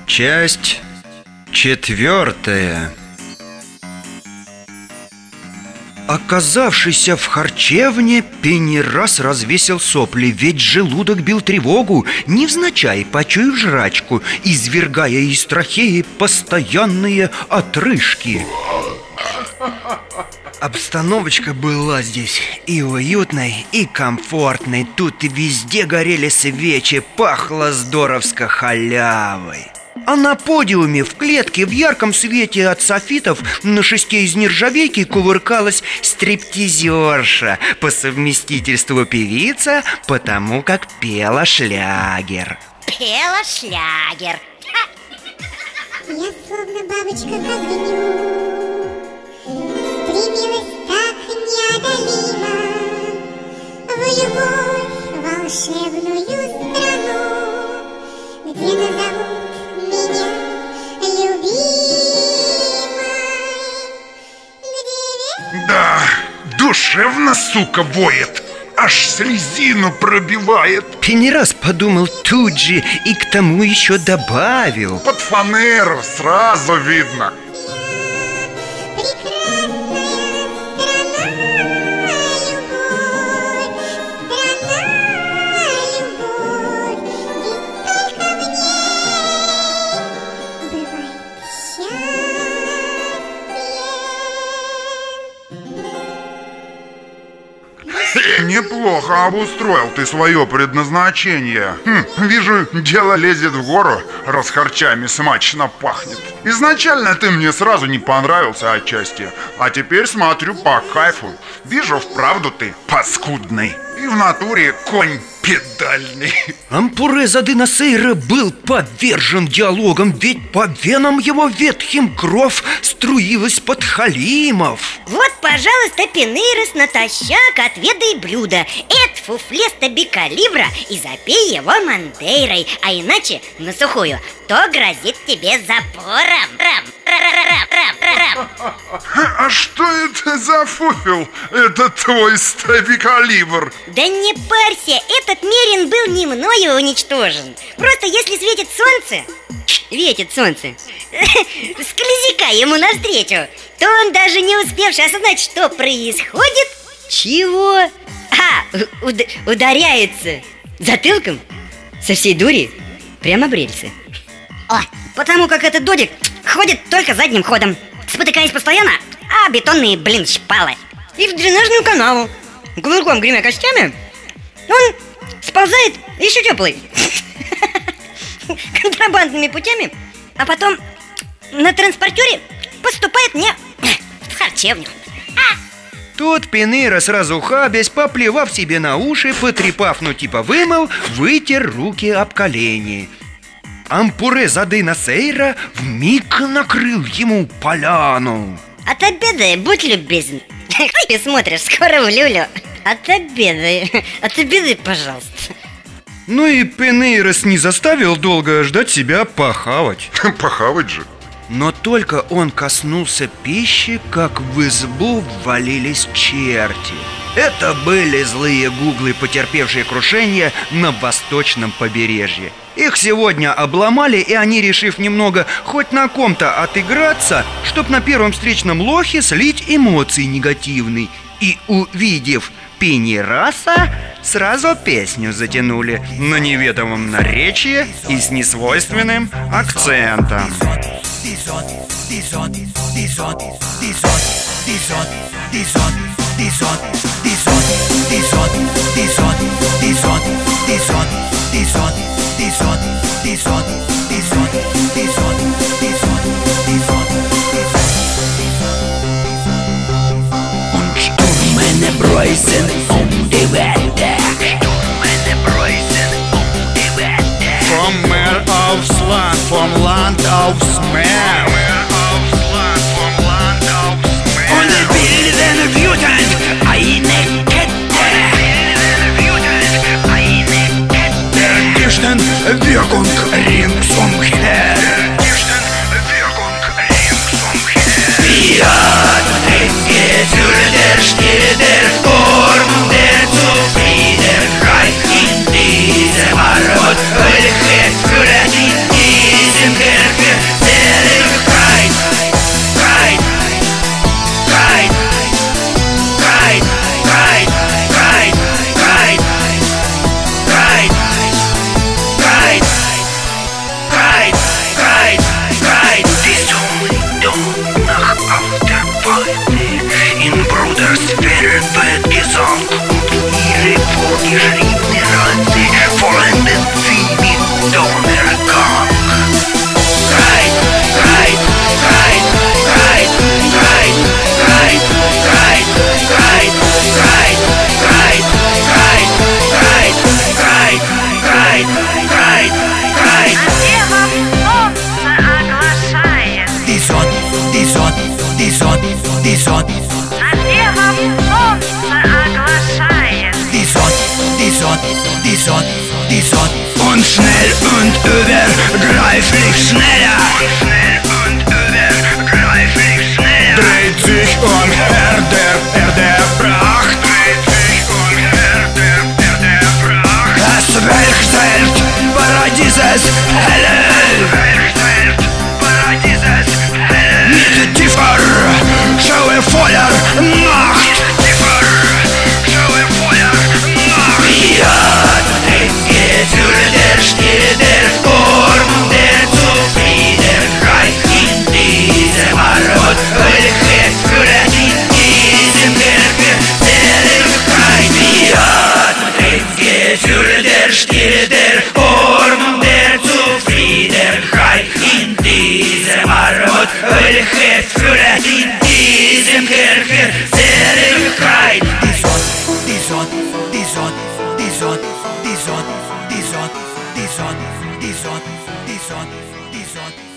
Часть 4. Оказавшийся в харчевне, Пеннирас развесил сопли, ведь желудок бил тревогу, невзначай почуяв жрачку, извергая из трахеи постоянные отрыжки. Обстановочка была здесь и уютной, и комфортной. Тут везде горели свечи, пахло здоровско халявой. А на подиуме в клетке в ярком свете от софитов на шесте из нержавейки кувыркалась стриптизерша, по совместительству певица, потому как пела шлягер. Пела шлягер. Я словно бабочка к огню стремилась так неодолимо в любовь волшебную страну, где назовут меня любимой, где... Да, душевно, сука, воет, аж слезину пробивает. Пеннирас подумал тут же и к тому еще добавил: под фанеру сразу видно. Неплохо обустроил ты свое предназначение. Вижу, дело лезет в гору, раз харчами смачно пахнет. Изначально ты мне сразу не понравился отчасти, а теперь смотрю по кайфу. Вижу, вправду ты паскудный и в натуре конь педальный. Ампуреза де Насейра был повержен диалогом, ведь по венам его ветхим кровь струилась под халимов. Вот, пожалуйста, Пеннирас, натощак отведай блюдо. Это фуфлесто бикалибра, и запей его мандейрой. А иначе на сухую то грозит тебе запором. А что это за фуфел, этот твой стабикалибр? Да не парься, этот мерин был не мною уничтожен. Просто если светит солнце, скользика ему навстречу, то он, даже не успевший осознать, что происходит, чего? Ударяется затылком со всей дури прямо в рельсы. Потому как этот додик ходит только задним ходом, спотыкаясь постоянно, а бетонные, шпалы. И в дренажную канаву, кувырком гремя костями, он сползает еще теплый контрабандными путями, а потом на транспортере поступает мне в харчевню. Тут Пеннирас, разухабясь, поплевав себе на уши, потрепав, вымыл, вытер руки об колени. Ампуреза де Насейра вмиг накрыл ему поляну. Отобедай, будь любезен. Ты смотришь, скоро в люлю. Отобедай, пожалуйста. Ну и Пеннирас не заставил долго ждать себя похавать. Похавать же. Но только он коснулся пищи, как в избу ввалились черти. Это были злые гуглы, потерпевшие крушение на восточном побережье. Их сегодня обломали, и они, решив немного хоть на ком-то отыграться, чтоб на первом встречном лохе слить эмоции негативные. И, увидев Пеннираса, сразу песню затянули на неведомом наречии и с несвойственным акцентом. Preußen die Wette. Vom Meer aufs Land, vom Land aufs Meer. Und wir bilden wütend eine Kette. Der dichten Wirkung ringsumher. Wir hatten ein Gefühl der Stille, der Form, der Zufriedenheit in diesem Armut, welche Führer in diesem Gerät. Freit, Freit, Freit. Die Sonne nach Afterparty in Brudersphären wird gesungen und ihre vorgeschriebene Reise vollendet sie mit Donnergang. Freit, Freit, Freit, Freit, Freit, Freit, Freit, Freit, Freit, Freit, Freit, Freit, Freit, Freit, Freit, Freit. Die Sonne, die Sonne, die Sonne, die Sonne. Die Sonne, die Sonne, die Sonne, die Sonne. Und schnell und übergreiflich schneller. Und schnell und übergreiflich schneller. Dreht sich umher der Erde Pracht. Dreht sich umher der Erde Pracht. Das Werk selbst Paradieses helle. Paradieses helle. Mit tiefer Schaue voller Macht. Tiefer Schaue voller Macht. Ja, das Gefühl der Stille, der Form, der Zufriedenheit in diesem Armut, welche Fülle in diesem Werke Seligkeit. Ja, das Gefühl der Stille, der Form, der Zufriedenheit in diesem Armut, welche Fülle in diesem Werke Seligkeit. Die Sonne, die Sonne, die Sonne, die Sonne, die Sonne, die Sonne, die Sonne, die Sonne, die Sonne, die Sonne.